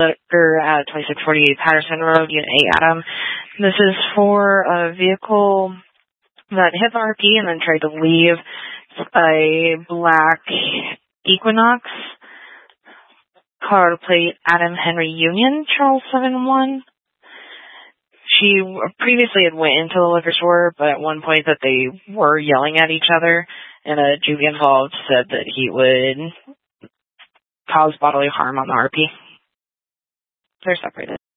Liquor at 2648 Patterson Road, Unit 8, Adam. This is for a vehicle that hit the RP and then tried to leave. A black Equinox, car plate Adam Henry Union, Charles 71. She previously had went into the liquor store, but at one point that they were yelling at each other, and a juvie involved said that he would cause bodily harm on the RP. They're separated.